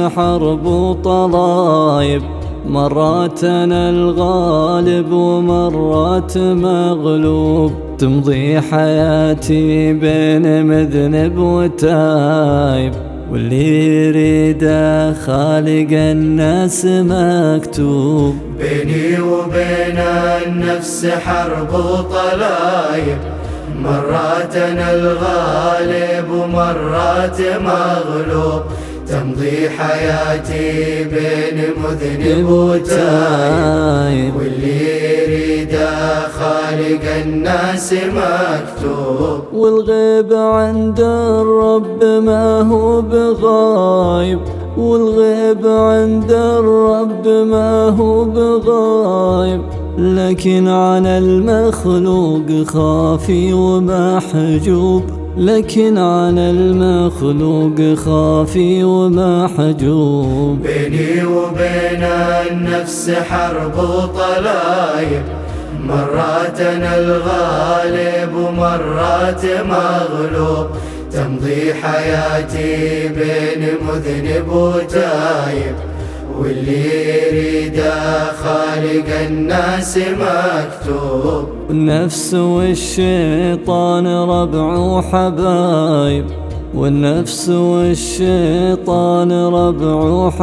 حرب وطلايب، مرات أنا الغالب ومرات مغلوب. تمضي حياتي بين مذنب وتايب، واللي يريده خالق الناس مكتوب. بيني وبين النفس حرب وطلايب، مرات أنا الغالب ومرات مغلوب. تمضي حياتي بين مذنب وتايب، واللي يريده خالق الناس مكتوب. والغيب عند الرب ما هو بغايب، والغيب عند الرب ما هو بغايب، لكن عن المخلوق خافي ومحجوب. لكن عن المخلوق خافي ومحجوب. بيني وبين النفس حرب وطلايب، مرات أنا الغالب ومرات مغلوب. تمضي حياتي بين مذنب وتايب، واللي يريده خالق الناس مكتوب. النفس والشيطان ربع وحبايب، والنفس والشيطان ربع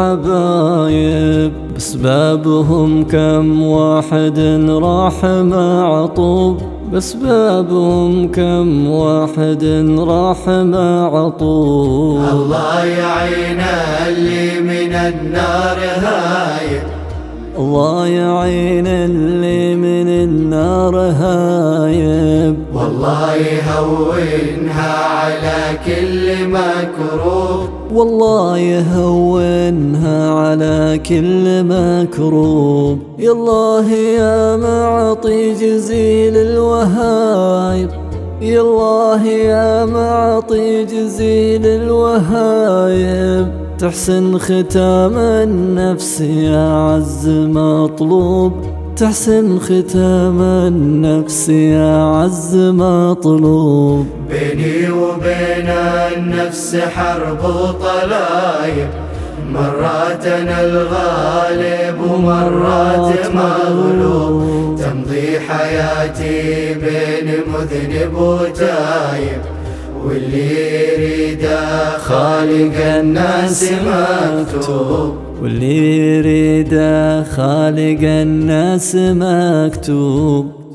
وحبايب، بسبابهم كم واحد راح معطوب. بسبابهم كم واحد راح معطوب. الله يعين اللي من النار هايب، الله يعين اللي من النار هايب، والله يهونها على كل مكروب. والله يهونها على كل مكروب. يا الله يا معطي جزيل الوهايب، يا الله يا معطي جزيل الوهايب، تحسن ختام النفس يا عز مطلوب. تحسن ختام النفس يا عز مطلوب. بيني وبين النفس حرب وطلايب، مرات أنا الغالب ومرات مغلوب. تمضي حياتي بين مذنب وتايب، واللي يريده خالق الناس مكتوب. واللي يريده خالق الناس مكتوب.